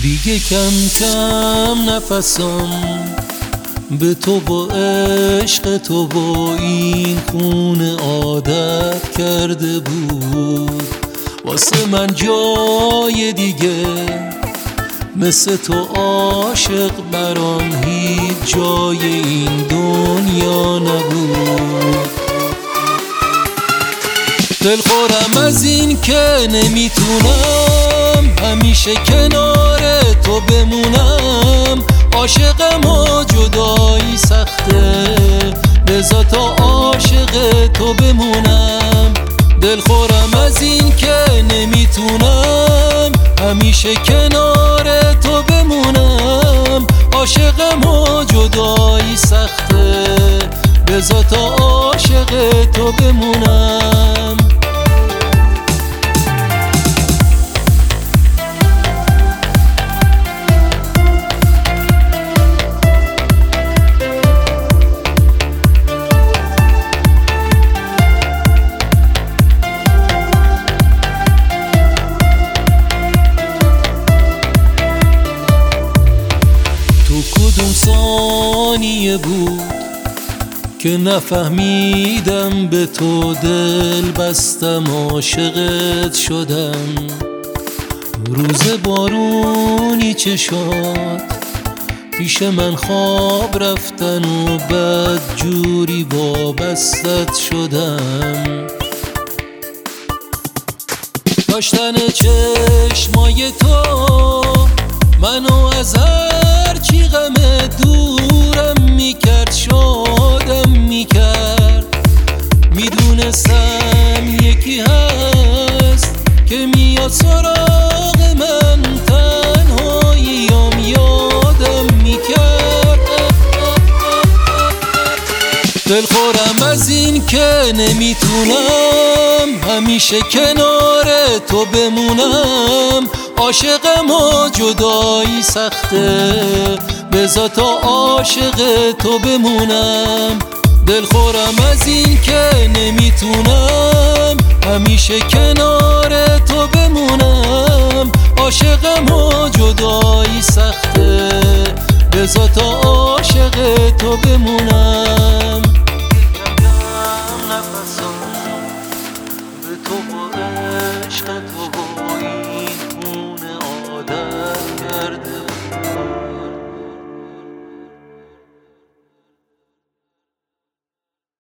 دیگه کم کم نفسم به تو با عشق تو با این خونه عادت کرده بود. واسه من جای دیگه مثل تو عاشق برام هیچ جای این دنیا نبود. دلخورم از این که نمیتونم همیشه کنار تو بمونم. عاشقم و جدایی سخته، بذار تا عاشق تو بمونم. دلخورم از این که نمیتونم همیشه کنار تو بمونم. عاشقم و جدایی سخته، بذار تا عاشق تو بمونم. کدوم ثانیه بود که نفهمیدم به تو دل بستم، عاشقت شدم. روز بارونی چشات پیش من خواب رفتن و بد جوری وابستت شدم. داشتن چشمای تو منو از هر چی غم دورم میکرد شادم میکرد. میدونستم یکی هست که میاد سراغ من، تنهاییام یادم میکرد. دلخورم از این که نمیتونم همیشه کنار تو بمونم. عاشقم و جدایی سخته، بذار تا عاشق تو بمونم. دلخورم از این که نمیتونم همیشه کنار تو بمونم. عاشقم و جدایی سخته، بذار تا عاشق تو بمونم.